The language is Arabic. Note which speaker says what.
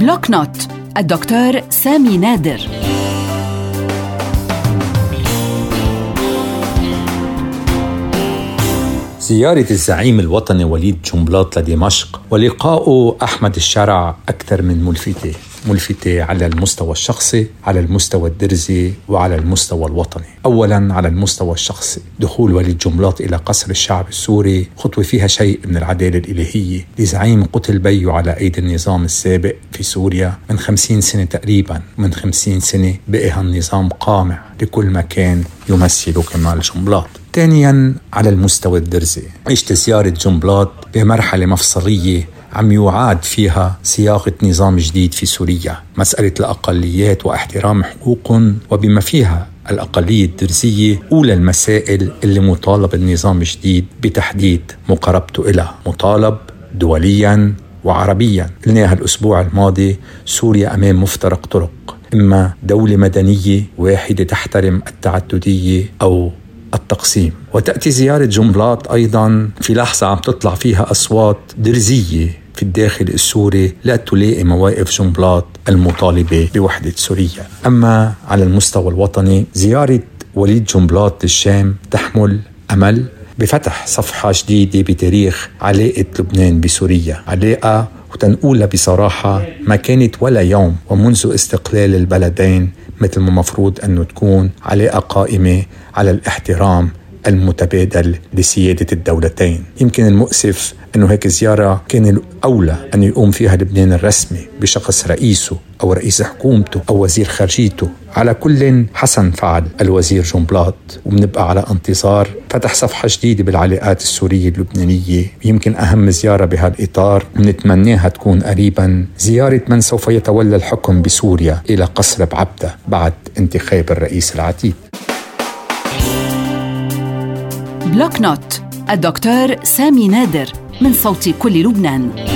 Speaker 1: بلوك نوت الدكتور سامي نادر.
Speaker 2: زيارة الزعيم الوطني وليد جنبلاط لدمشق ولقاء أحمد الشرع أكثر من ملفتة على المستوى الشخصي، على المستوى الدرزي، وعلى المستوى الوطني. أولا على المستوى الشخصي، دخول وليد جنبلاط إلى قصر الشعب السوري خطوة فيها شيء من العدالة الإلهية لزعيم قتل بيه على أيدي النظام السابق في سوريا من 50 سنة تقريبا. من 50 سنة بقي هالنظام قامع لكل مكان يمثل كمال جنبلاط. ثانيا على المستوى الدرزي، عشت زيارة جنبلاط بمرحلة مفصلية عم يعاد فيها صياغة نظام جديد في سوريا، مسألة الأقليات واحترام حقوقهم، وبما فيها الأقلية الدرزية أولى المسائل اللي مطالب النظام الجديد بتحديد مقاربته إلها، مطالب دوليا وعربيا. قلناها الأسبوع الماضي، سوريا أمام مفترق طرق، إما دولة مدنية واحدة تحترم التعددية أو التقسيم. وتأتي زيارة جنبلاط أيضا في لحظة عم تطلع فيها أصوات درزية في الداخل السوري لا تلائم مواقف جنبلاط المطالبة بوحدة سوريا. أما على المستوى الوطني، زيارة وليد جنبلاط للشام تحمل أمل بفتح صفحة جديدة بتاريخ علاقة لبنان بسوريا، علاقة وتنقولها بصراحة ما كانت ولا يوم ومنذ استقلال البلدين مثل ما مفروض أنه تكون علاقة قائمة على الاحترام المتبادل لسيادة الدولتين. يمكن المؤسف أنه هيك زيارة كان الأولى أن يقوم فيها لبنان الرسمي بشخص رئيسه أو رئيس حكومته أو وزير خارجيته. على كل حسن فعل الوزير جنبلاط، وبنبقى على انتظار فتح صفحة جديدة بالعلاقات السورية اللبنانية. يمكن أهم زيارة بهالإطار ونتمناها تكون قريبا، زيارة من سوف يتولى الحكم بسوريا إلى قصر بعبدة بعد انتخاب الرئيس العتيد.
Speaker 1: بلوك نوت الدكتور سامي نادر، من صوت كل لبنان.